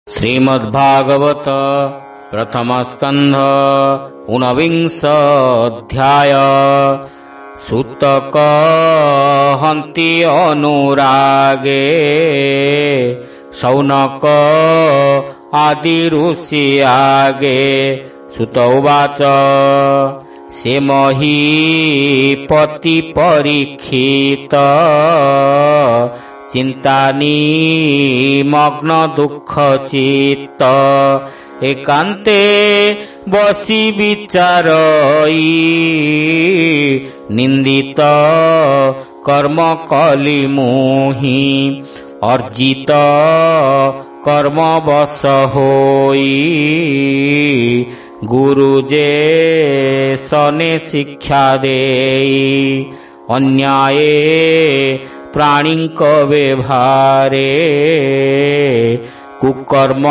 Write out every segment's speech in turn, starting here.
श्रीमद्भागवत प्रथम स्कंध ऊनविंशोऽध्याय। सूत कहन्ति अनुरागे शौनक आदि ऋषि आगे। सूत उवाच से महीपति परीक्षित चिंतानी मग्न दुख चित्त। एकांते बसी विचारई निंदित कर्म कली मुहि। अर्जित कर्म बस होई गुरुजे सने शिक्षा देई। अन्याये प्राणिक व्यवहारे कुकर्म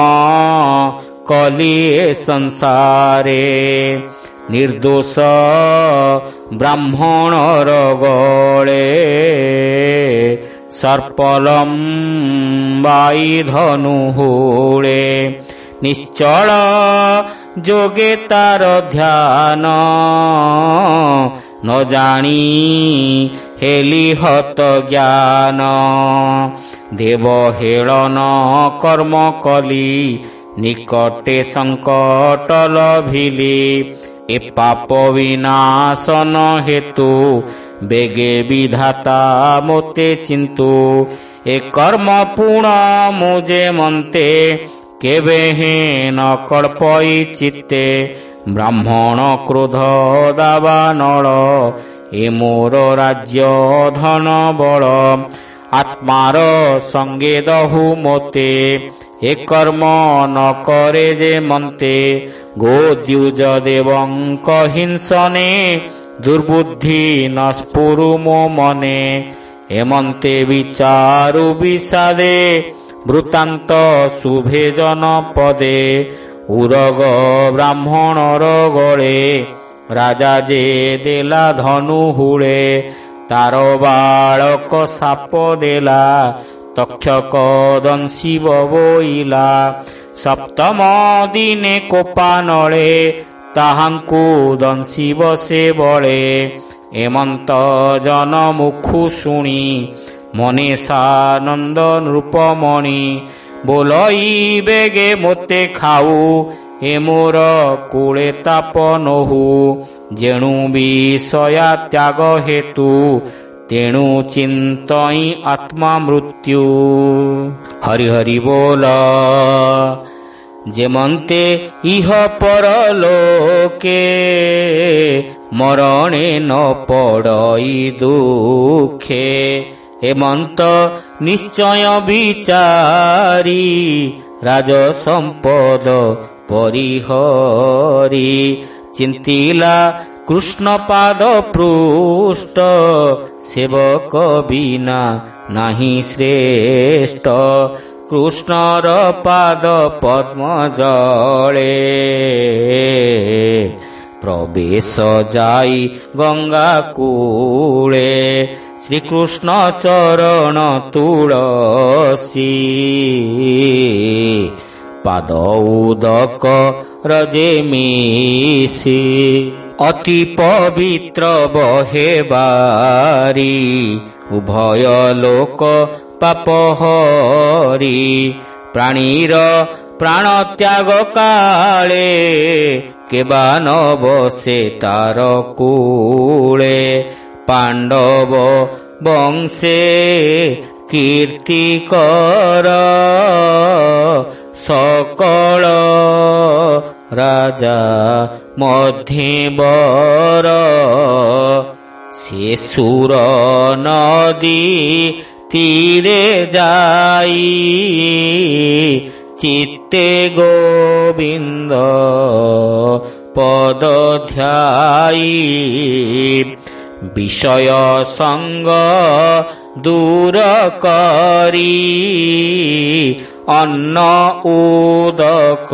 कलिए संसारे। निर्दोष ब्राह्मणर गळे सर्पलम बाई धनु होळे। निश्चल जोगे तार ध्यान न जानी हेली हत ज्ञान। देव हेलन कर्म कली निकटे संकट लभिली। ए पाप विनाशन हेतु बेगे विधाता मोते चिंतु। ए कर्म पुण मुझे मनते केवे हे न कल्पई चित्ते। ब्राह्मण क्रोध दावानल ए मोर राज्य धन बल। आत्मार संगे दहु मोते ए कर्म न करे जे मनते। गोद्युज देवंक हिंसने दुर्बुद्धि न स्फुरु मो मने। एमन्ते विचारु विषादे वृत्तान्त शुभे जनपदे। उरग ब्राह्मणर गळे राजा जे देला धनु हुळे। तार बालक साप देला तक्षक दंशी बोइला। सप्तम दिने कोपानळे ताहांकु दंशी बसे बळे। एमंत जन मुखु शुणी मने सानंद नृपमणि। बोलई बेगे मोते खाऊ ए मोर कूले ताप नहु। जेणु विषया त्याग हेतु तेणु चिंतई आत्मा मृत्यु। हरि हरि बोल। जेमन्ते इह परलोके मरणे न पड़ई दुखे। हेमंत निश्चय विचारी राज संपद परिहरी। चिंतिला कृष्ण पाद पृष्ठ सेवक बिना नाही श्रेष्ठ। कृष्णर पाद पद्म जले प्रवेश जाई गंगा कूले। श्रीकृष्ण चरण तुलसी पाद उदक रजे मिसी। अति पवित्र बहे बारी उभय लोक पाप हरि। प्राणीर प्राण त्याग काले केबा न बसे तार कूले। पांडव वंशे कीर्ति कर सकल राजा मध्ये बर। से सुर नदी तीरे जाई चित्ते गोविंद पद ध्याई। विषय संग दूर करी अन्न उदक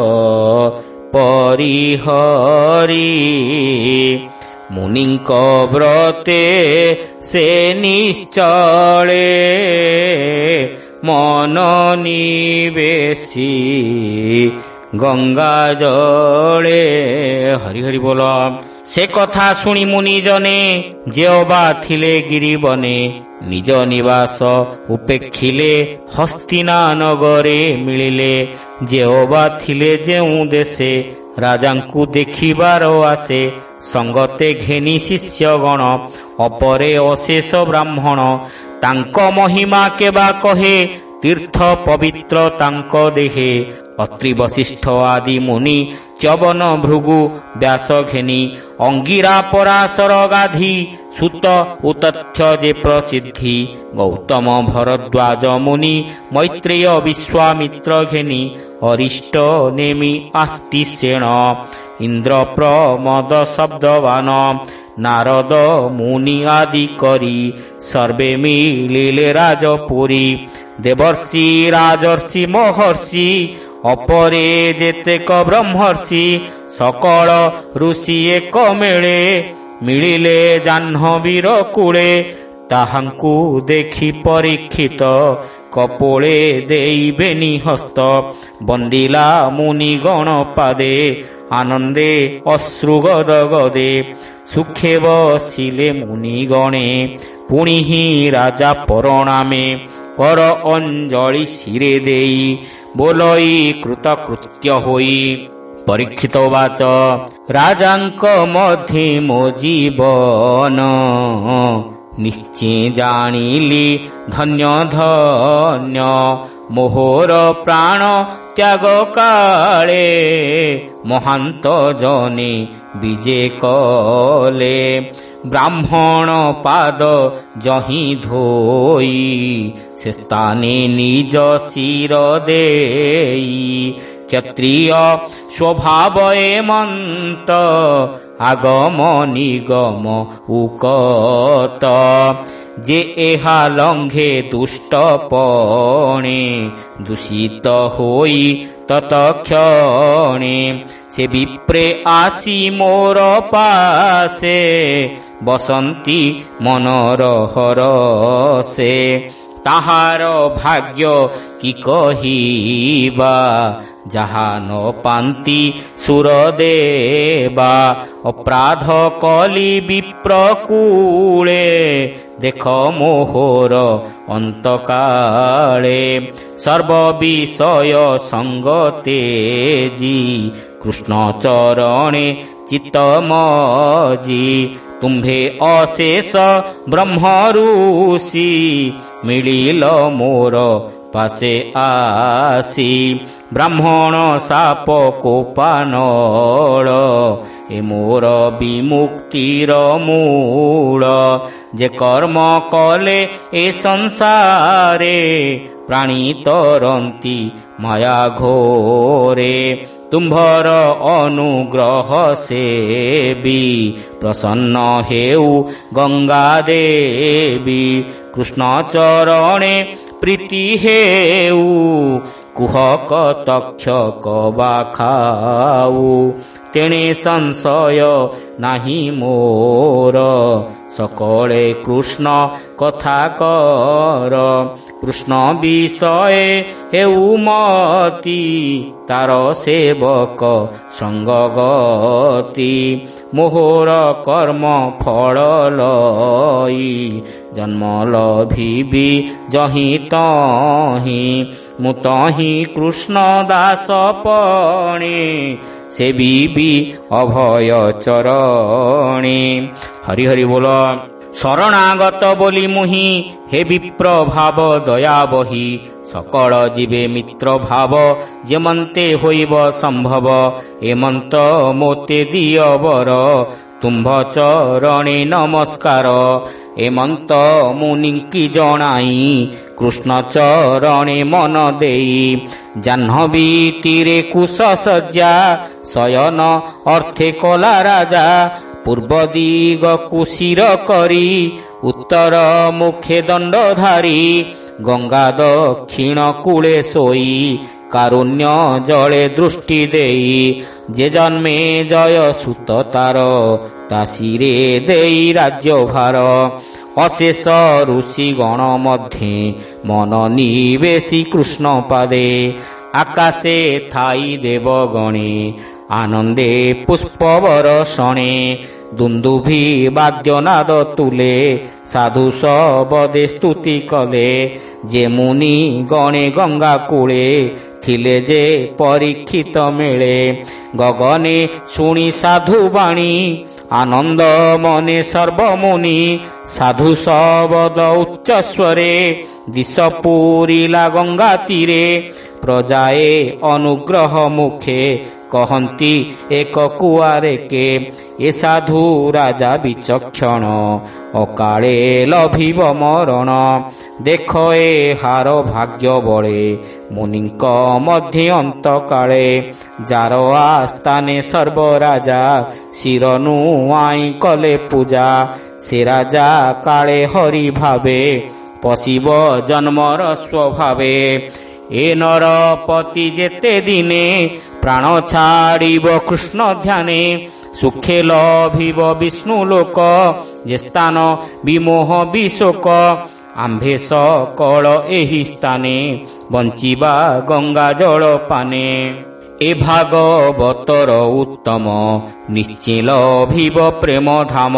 परिहरी। मुनिंक व्रते से निश्चले ମନ ନିବେଶୀ ଗଙ୍ଗା ଜଳେ। ହରି ହରି ବୋଲ। ସେ କଥା ଶୁଣି ମୁନି ଜନେ ଯେଅବା ଥିଲେ ଗିରିବନେ ନିଜ ନିବାସ ଉପେକ୍ଷିଲେ ହସ୍ତିନା ନଗରେ ମିଳିଲେ। ଯେଅବା ଥିଲେ ଯେଉଁ ଦେଶେ ରାଜାଙ୍କୁ ଦେଖିବାର ଆସେ ସଙ୍ଗତେ ଘେନି ଶିଷ୍ୟଗଣ ଅପରେ ଅଶେଷ ବ୍ରାହ୍ମଣ। ତାଙ୍କ ମହିମା କେବା କହେ ତୀର୍ଥ ପବିତ୍ର ତାଙ୍କ ଦେହେ। ଅତ୍ରି ବଶିଷ୍ଠ ଆଦି ମୁନି ଚ୍ୟବନ ଭୃଗୁ ବ୍ୟାସ ଘେନି ଅଙ୍ଗିରା ପରାଶର ଗାଧି ସୁତ ଉତଥ୍ୟ ଯେ ପ୍ରସିଦ୍ଧି। ଗୌତମ ଭରଦ୍ୱାଜ ମୁନି ମୈତ୍ରେୟ ବିଶ୍ୱାମିତ୍ର ଘେନି ଅରିଷ୍ଟ ନେମି ଆସ୍ତିଷେଣ। ଇନ୍ଦ୍ର ପ୍ରମଦ ଶବ୍ଦବାନ ନାରଦ ମୁନି ଆଦି କରି ସର୍ବେ ମିଳିଲେ ରାଜପୁରୀ। ଦେବର୍ଷି ରାଜର୍ଷି ମହର୍ଷି ଅପରେ ଯେତେକ ବ୍ରହ୍ମର୍ଷି ସକଳ ଋଷି ଏକ ମେଳେ ମିଳିଲେ ଜାହ୍ନବୀର କୂଳେ। ତାହାଙ୍କୁ ଦେଖି ପରୀକ୍ଷିତ କପୋଳେ ଦେଇବେନି ହସ୍ତ। ବନ୍ଦିଲା ମୁନି ଗଣ ପାଦେ ଆନନ୍ଦେ ଅଶ୍ରୁ ଗଦ ଗଦେ। ସୁଖେ ବସିଲେ ମୁନି ଗଣେ ପୁଣି ହିଁ ରାଜା ପରଣାମେ। କର ଅଞ୍ଜଳି ଶିରେ ଦେଇ ବୋଲଇ କୃତକୃତ୍ୟ ହୋଇ। ପରୀକ୍ଷିତ ବାଚ ରାଜାଙ୍କ ମଧ୍ୟେ ମୋ ଜୀବନ ନିଶ୍ଚେ ଜାଣିଲି ଧନ୍ୟ ଧନ୍ୟ। ମୋହର ପ୍ରାଣ ତ୍ୟାଗ କାଳେ ମହାନ୍ତ ଜନେ ବିଜେ କଲେ। ବ୍ରାହ୍ମଣ ପାଦ ଯହିଁ ଧୋଇ ସେ ସ୍ଥାନେ ନିଜ ଶିର ଦେଇ। କ୍ଷତ୍ରିୟ ସ୍ୱଭାବ ଏମନ୍ତ ଆଗମ ନିଗମ ଉକତ। ଯେ ଏହା ଲଙ୍ଘେ ଦୁଷ୍ଟପଣେ ଦୂଷିତ ହୋଇ ତତକ୍ଷଣେ। ସେ ବିପ୍ରେ ଆସି ମୋର ପାଶେ ବସନ୍ତି ମନର ହରସେ। ତାହାର ଭାଗ୍ୟ କି କହିବା ଯାହା ନ ପାନ୍ତି ସୁରଦେବା। ଅପରାଧ କଲି ବିପ୍ରକୂଳେ ଦେଖ ମୋହର ଅନ୍ତକାଳେ। ସର୍ବବିଷୟ ସଙ୍ଗ ତେଜି କୃଷ୍ଣ ଚରଣେ ଚିତ୍ତ ମଜି। ତୁମ୍ଭେ ଅଶେଷ ବ୍ରହ୍ମ ଋଷି ମିଳିଲ ମୋର ପାଶେ ଆସି। ବ୍ରାହ୍ମଣ ସାପ କୋପାନଳ ଏ ମୋର ବିମୁକ୍ତିର ମୂଳ। ଯେ କର୍ମ କଲେ ଏ ସଂସାରେ ପ୍ରାଣୀ ତରନ୍ତି ମାୟା ଘୋରେ। ତୁମ୍ଭର ଅନୁଗ୍ରହ ସେବି ପ୍ରସନ୍ନ ହେଉ ଗଙ୍ଗା ଦେବୀ। କୃଷ୍ଣ ଚରଣେ ପ୍ରୀତି ହେଉ କୁହକ ତକ୍ଷକ ବା ଖାଉ। ତେଣେ ସଂଶୟ ନାହିଁ ମୋର ସକଳେ କୃଷ୍ଣ କଥା କର। କୃଷ୍ଣ ବିଷୟ ହେଉ ମତି ତାର ସେବକ ସଙ୍ଗଗତି। ମୋହର କର୍ମ ଫଳ ଲଇ ଜନ୍ମ ଲଭିବି ଯହିଁ ତହିଁ। ମୁଁ ତହିଁ କୃଷ୍ଣ ଦାସ ପଣେ ସେବିବି ଅଭୟ ଚରଣେ। ହରି ହରି ବୋଲ। ଶରଣାଗତ ବୋଲି ମୁହିଁ ହେ ବିପ୍ର ଭାବ ଦୟା ବହି। ସକଳ ଯିବେ ମିତ୍ର ଭାବ ଯେମନ୍ତେ ହୋଇବ ସମ୍ଭବ। ଏମନ୍ତ ମୋତେ ଦିଅ ବର ତୁମ୍ଭ ଚରଣେ ନମସ୍କାର। ଏମନ୍ତ ମୁନିଙ୍କି ଜଣାଇ କୃଷ୍ଣ ଚରଣେ ମନ ଦେଇ। ଜାହ୍ନବୀ ତୀରେ କୁଶ ସଜ୍ଜା ଶୟନ ଅର୍ଥେ କଲା ରାଜା। ପୂର୍ବ ଦିଗକୁ ଶିର କରି ଉତ୍ତର ମୁଖେ ଦଣ୍ଡଧାରୀ। ଗଙ୍ଗା ଦକ୍ଷିଣ କୂଳେ ଶୋଇ କାରୁଣ୍ୟ ଜଳେ ଦୃଷ୍ଟି ଦେଇ। ଯେ ଜନ୍ମେ ଜୟ ସୁତ ତାର ତା ଶିରେ ଦେଇ ରାଜ୍ୟଭାର। ଅଶେଷ ଋଷିଗଣ ମଧ୍ୟେ ମନ ନିବେଶୀ କୃଷ୍ଣ ପାଦେ। ଆକାଶେ ଥାଇ ଦେବଗଣେ ଆନନ୍ଦେ ପୁଷ୍ପ ବରଷଣେ। ଦୁନ୍ଦୁଭି ବାଦ୍ୟନାଦ ତୁଲେ ସାଧୁ ସବଦେ ସ୍ତୁତି କଲେ। ଯେ ମୁନି ଗଣେ ଗଙ୍ଗା କୂଳେ ଥିଲେ ଯେ ପରୀକ୍ଷିତ ମିଳେ। ଗଗନେ ଶୁଣି ସାଧୁ ବାଣୀ ଆନନ୍ଦ ମନେ ସର୍ବମୁନି। ସାଧୁ ସବଦ ଉଚ୍ଚସ୍ୱରେ ଦିଶ ପୂରିଲା ଗଙ୍ଗା ତୀରେ। ପ୍ରଜାଏ ଅନୁଗ୍ରହ ମୁଖେ କହନ୍ତି ଏକ କୁଆରେକେ। ଏ ସାଧୁ ରାଜା ବିଚକ୍ଷଣ ଅକାଳେ ଲଭିବ ମରଣ। ଦେଖ ଏ ହାର ଭାଗ୍ୟ ବଳେ ମୁନିଙ୍କ ମଧ୍ୟ ଅନ୍ତକାଳେ। ଯାର ଆସ୍ଥାନେ ସର୍ବରାଜା ଶିର ନୁଆଇଁ କଲେ ପୂଜା। ସେ ରାଜା କାଳେ ହରି ଭାବେ ପଶିବ ଜନ୍ମର ସ୍ୱଭାବେ। ଏ ନରପତି ଯେତେ ଦିନେ ପ୍ରାଣ ଛାଡ଼ିବ କୃଷ୍ଣ ଧ୍ୟାନେ। ସୁଖେ ଲଭିବ ବିଷ୍ଣୁ ଲୋକ ଯେ ସ୍ଥାନ ବିମୋହ ବିଶୋକ। ଆମ୍ଭେ ସକଳ ଏହି ସ୍ଥାନେ ବଞ୍ଚିବା ଗଙ୍ଗା ଜଳ ପାନେ। ଏ ଭାଗବତର ଉତ୍ତମ ନିଶ୍ଚେ ଲଭିବ ପ୍ରେମ ଧାମ।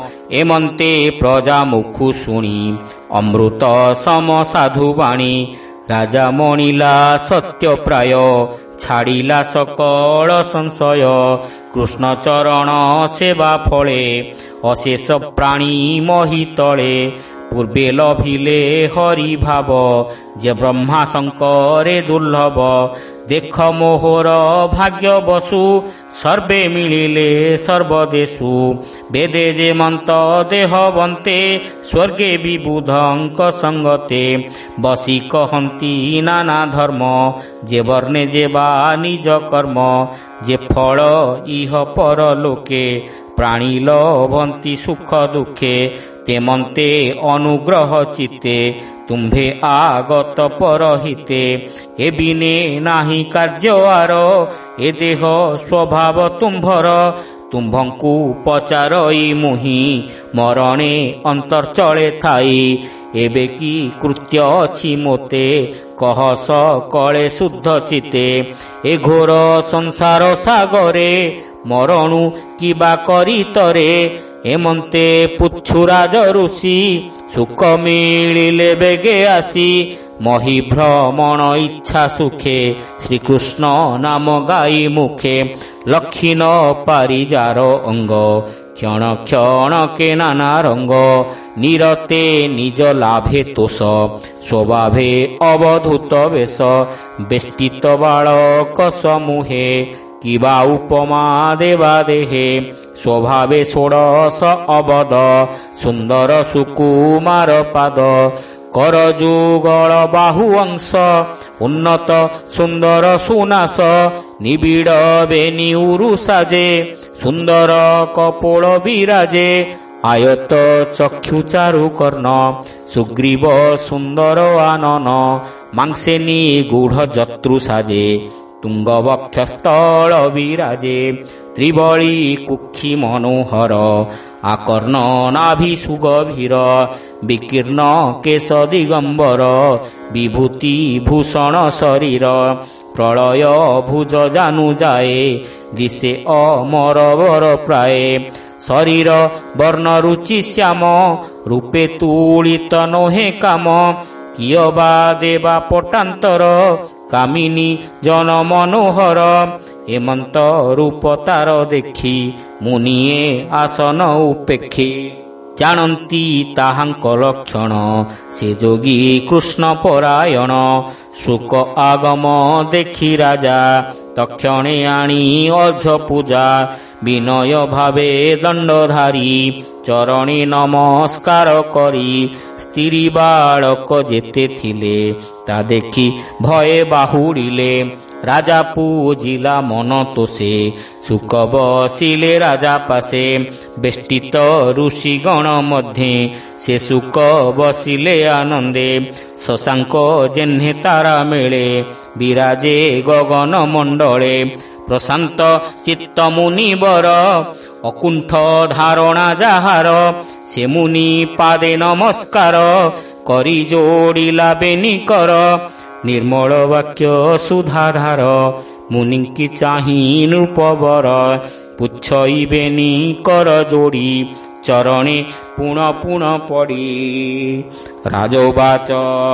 ଏମନ୍ତେ ପ୍ରଜା ମୁଖୁ ଶୁଣି ଅମୃତ ସମ ସାଧୁ ବାଣୀ। ରାଜା ମଣିଲା ସତ୍ୟ ପ୍ରାୟ ଛାଡ଼ିଲା ସକଳ ସଂଶୟ। କୃଷ୍ଣ ଚରଣ ସେବା ଫଳେ ଅଶେଷ ପ୍ରାଣୀ ମହି ତଳେ। ପୂର୍ବେ ଲଭିଲେ ହରି ଭାବ ଯେ ବ୍ରହ୍ମା ଶଙ୍କରେ ଦୁର୍ଲଭ। ଦେଖ ମୋହର ଭାଗ୍ୟ ବସୁ ସର୍ବେ ମିଳିଲେ ସର୍ବଦେଶୁ। ବେଦେ ଯେ ମନ୍ତ ଦେହ ବନ୍ତେ ସ୍ୱର୍ଗେ ବିବୁଧଙ୍କ ସଙ୍ଗତେ। ବସି କହନ୍ତି ନାନା ଧର୍ମ ଯେ ବର୍ଣ୍ଣେ ଯେ ବା ନିଜ କର୍ମ। ଯେ ଫଳ ଇହ ପର ଲୋକେ ପ୍ରାଣୀ ଲଭନ୍ତି ସୁଖ ଦୁଃଖେ। ତେମନ୍ତେ ଅନୁଗ୍ରହ ଚିତ୍ତେ ତୁମ୍ଭେ ଆଗତ ପରହିତେ। ଏ ବିନେ ନାହିଁ କାର୍ଯ୍ୟ ଆର ଏ ଦେହ ସ୍ୱଭାବ ତୁମ୍ଭର। ତୁମ୍ଭଙ୍କୁ ପଚାରଇ ମୁହିଁ ମରଣେ ଅନ୍ତର୍ଚଳେ ଥାଇ। ଏବେ କି କୃତ୍ୟ ଅଛି ମୋତେ କହ ସକଳେ ଶୁଦ୍ଧ ଚିତେ। ଏ ଘୋର ସଂସାର ସାଗରେ ମରଣୁ କିବା କରିତରେ। ଏମନ୍ତେ ପୁଚ୍ଛୁରାଜ ଋଷି ସୁଖ ମିଳିଲେ ବେଗେ ଆସି। ମହି ଭ୍ରମଣ ଇଚ୍ଛା ସୁଖେ ଶ୍ରୀକୃଷ୍ଣ ନାମ ଗାଇ ମୁଖେ। ଲକ୍ଷୀ ନ ପାରି ଯାର ଅଙ୍ଗ କ୍ଷଣ କ୍ଷଣକେ ନାନା ରଙ୍ଗ। ନିରତେ ନିଜ ଲାଭେ ତୋଷ ସ୍ୱଭାବେ ଅବଧୂତ ବେଶ। ବେଷ୍ଟିତ ବାଳକ ସମୂହେ କିବା ଉପମା ଦେବା ଦେହେ। ସ୍ୱଭାବେ ଷୋଡ଼ଶ ଅବଦ ସୁନ୍ଦର ସୁକୁମାର ପାଦ। କର ଯୁଗଳ ବାହୁ ଅଂଶ ଉନ୍ନତ ସୁନ୍ଦର ସୁନାସ। ନିବିଡ଼ ବେନି ଉରୁ ସାଜେ ସୁନ୍ଦର କପୋଳ ବିରାଜେ। ଆୟତ ଚକ୍ଷୁ ଚାରୁ କର୍ଣ୍ଣ ସୁଗ୍ରୀବ ସୁନ୍ଦର ଆନନ। ମାଂସେନି ଗୂଢ଼ ଜତୃ ସାଜେ ତୁଙ୍ଗ ବକ୍ଷସ୍ଥଳ ବିରାଜେ। ତ୍ରିବଳୀ କୁକ୍ଷି ମନୋହର ଆକର୍ଣ୍ଣ ନାଭି ସୁଗଭୀର। ବିକୀର୍ଣ୍ଣ କେଶ ଦିଗମ୍ବର ବିଭୂତି ଭୂଷଣ ଶରୀର। ପ୍ରଳୟ ଭୁଜ ଜାନୁ ଯାଏ ଦିଶେ ଅମର ବର ପ୍ରାୟ। ଶରୀର ବର୍ଣ୍ଣ ରୁଚି ଶ୍ୟାମ ରୂପେ ତୁଳିତ ନୋହେ କାମ। କିୟ ବା ଦେବା ପଟାନ୍ତର କାମିନୀ ଜନ ମନୋହର। ଏମନ୍ତ ରୂପ ତାର ଦେଖି ମୁନିଏ ଆସନ ଉପେକ୍ଷୀ। ଜାଣନ୍ତି ତାହାଙ୍କ ଲକ୍ଷଣ ସେ ଯୋଗୀ କୃଷ୍ଣ ପରାୟଣ। ଶୁକ ଆଗମ ଦେଖି ରାଜା ତକ୍ଷଣେ ଆଣି ଅର୍ଘ୍ୟ ପୂଜା। ବିନୟ ଭାବେ ଦଣ୍ଡଧାରୀ ଚରଣେ ନମସ୍କାର କରି। ସ୍ତ୍ରୀ ବାଳକ ଯେତେ ଥିଲେ ତା ଦେଖି ଭୟେ ବାହୁଡ଼ିଲେ। ରାଜା ପୂଜିଲା ମନ ତୋଷେ ସୁକ ବସିଲେ ରାଜା ପାଶେ। ବେଷ୍ଟିତ ଋଷିଗଣ ମଧ୍ୟେ ସେ ସୁକ ବସିଲେ ଆନନ୍ଦେ। ଶଶାଙ୍କ ଯେହ୍ନେ ତାରା ମେଳେ ବିରାଜେ ଗଗନ ମଣ୍ଡଳେ। ପ୍ରଶାନ୍ତ ଚିତ୍ତ ମୁନିବର ଅକୁଣ୍ଠ ଧାରଣା ଯାହାର। ସେ ମୁନି ପାଦେ ନମସ୍କାର କରି ଯୋଡ଼ିଲା ବେନିକର। ନିର୍ମଳ ବାକ୍ୟ ସୁଧାଧାର ମୁନିଙ୍କି ଚାହିଁ ନୃପବର। ପୁଛଇବେନି କର ଯୋଡ଼ି ଚରଣେ ପୁଣ ପୁଣ ପଡ଼ି। ରାଜବାଚ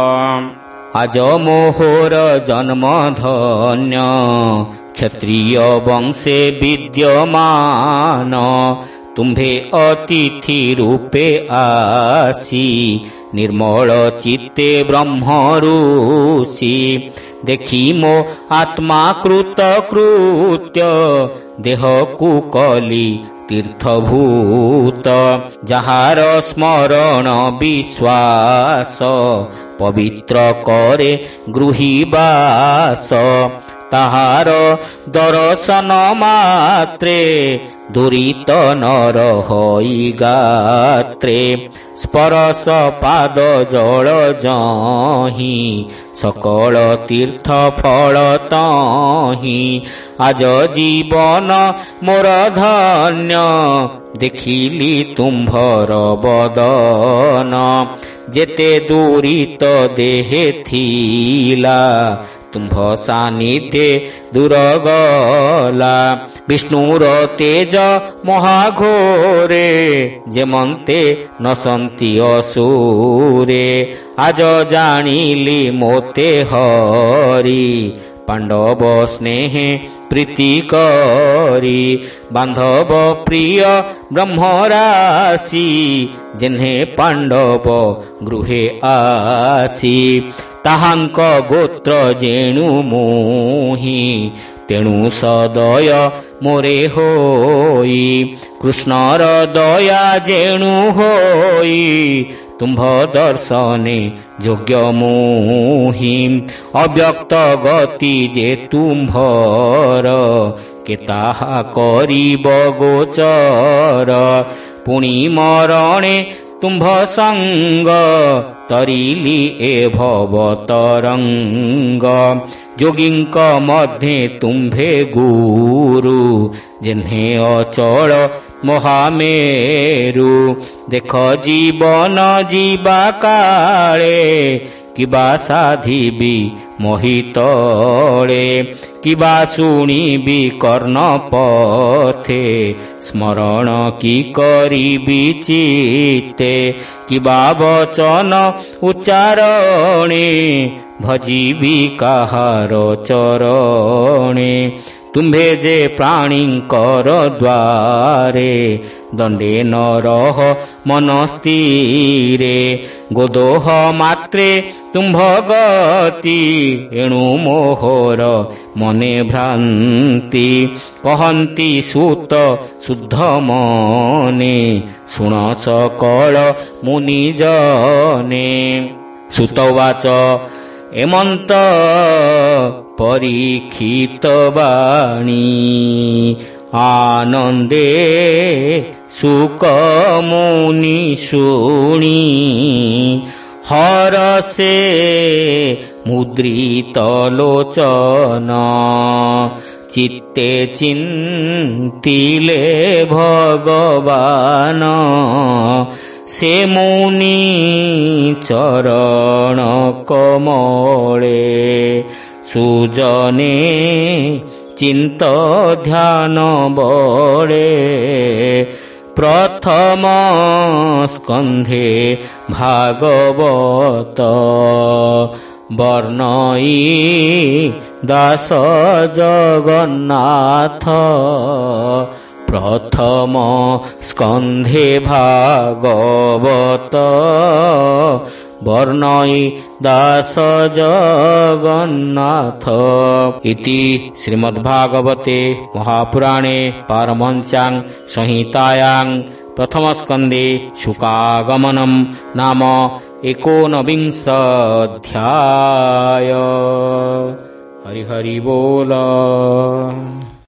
ଆଜ ମୋହର ଜନ୍ମ ଧନ୍ୟ କ୍ଷତ୍ରିୟ ବଂଶେ ବିଦ୍ୟମାନ। ତୁମ୍ଭେ ଅତିଥି ରୂପେ ଆସି ନିର୍ମଳ ଚିତ୍ତେ ବ୍ରହ୍ମ ଋଷି। ଦେଖି ମୋ ଆତ୍ମା କୃତ କୃତ୍ୟ ଦେହକୁ କଲି ତୀର୍ଥଭୂତ। ଯାହାର ସ୍ମରଣ ବିଶ୍ୱାସ ପବିତ୍ର କରେ ଗୃହୀବାସ। ତାହାର ଦର୍ଶନ ମାତ୍ରେ ଦୁରିତ ନର ହୋଇ ଗାତ୍ରେ। ସ୍ପରଶ ପାଦ ଜଳ ଯହିଁ ସକଳ ତୀର୍ଥ ଫଳ ତହିଁ। ଆଜ ଜୀବନ ମୋର ଧନ୍ୟ ଦେଖିଲି ତୁମ୍ଭର ବଦନ। ଯେତେ ଦୂରିତ ଦେହେ ଥିଲା ତୁମ୍ଭ ସାନିଧ୍ୟେ ଦୂର ଗଲା। ବିଷ୍ଣୁର ତେଜ ମହାଘୋରେ ଯେମନ୍ତେ ନସନ୍ତି ଅସୁରେ। ଆଜ ଜାଣିଲି ମୋତେ ହରି ପାଣ୍ଡବ ସ୍ନେହେ ପ୍ରୀତି କରି। ବାନ୍ଧବ ପ୍ରିୟ ବ୍ରହ୍ମରାଶି ଯେହ୍ନେ ପାଣ୍ଡବ ଗୃହେ ଆସି। ତାହାଙ୍କ ଗୋତ୍ର ଯେଣୁ ମୋହି ତେଣୁ ସଦୟ ମୋରେ ହୋଇ। କୃଷ୍ଣର ଦୟା ଯେଣୁ ହୋଇ ତୁମ୍ଭ ଦର୍ଶନେ ଯୋଗ୍ୟ ମୋହି। ଅବ୍ୟକ୍ତ ଗତି ଯେ ତୁମ୍ଭର କେ ତାହା କରିବ ଗୋଚର। ପୁଣି ମରଣେ ତୁମ୍ଭ ସଙ୍ଗ ତରିଲି ଏ ଭବ ତରଙ୍ଗ। ଯୋଗୀଙ୍କ ମଧ୍ୟେ ତୁମ୍ଭେ ଗୁରୁ ଯେହ୍ନେ ଅଚଳ ମହାମେରୁ। ଦେଖ ଜୀବନ ଯିବା କାଳେ କିବା ସାଧିବି ମୋହିତଳେ। କିବା ଶୁଣିବି କର୍ଣ୍ଣ ପଥେ ସ୍ମରଣ କି କରିବି ଚିତ୍ତେ। କିବା ବଚନ ଉଚ୍ଚାରଣେ ଭଜିବି କାହାର ଚରଣେ। ତୁମ୍ଭେ ଯେ ପ୍ରାଣୀଙ୍କର ଦ୍ୱାରେ ଦଣ୍ଡେ ନ ରହ ମନ ସ୍ଥିରେ। ଗୋଦୋହ ମାତ୍ରେ ତୁମ୍ଭ ଗତି ଏଣୁ ମୋହର ମନେ ଭ୍ରାନ୍ତି। କହନ୍ତି ସୁତ ଶୁଦ୍ଧ ମନେ ଶୁଣ ସକଳ ମୁନିଜନେ। ସୁତବାଚ ଏମନ୍ତ ପରୀକ୍ଷିତ ବାଣୀ। ଆନନ୍ଦେ ସୁକ ମୁନି ଶୁଣି ହରସେ ମୁଦ୍ରିତ ଲୋଚନ। ଚିତ୍ତେ ଚିନ୍ତିଲେ ଭଗବାନ ସେ ମୁନି ଚରଣ କମଳେ। ସୁଜନେ ଚିନ୍ତ ଧ୍ୟାନ ବଳେ। ପ୍ରଥମ ସ୍କନ୍ଧେ ଭାଗବତ ବର୍ଣ୍ଣଇ ଦାସ ଜଗନ୍ନାଥ। ପ୍ରଥମ ସ୍କନ୍ଧେ ଭାଗବତ ବର୍ଣ୍ଣଇ ଦାସ ଜଗନ୍ନାଥ। ଇତି ଶ୍ରୀମଦ୍ଭାଗବତେ ମହାପୁରାଣେ ପାରମହଂସ୍ୟାଂ ସଂହିତାୟାଂ ପ୍ରଥମ ସ୍କନ୍ଧେ ଶୁକାଗମନମ୍ ନାମ 19 ଅଧ୍ୟାୟ। ହରି ହରି ବୋଲ।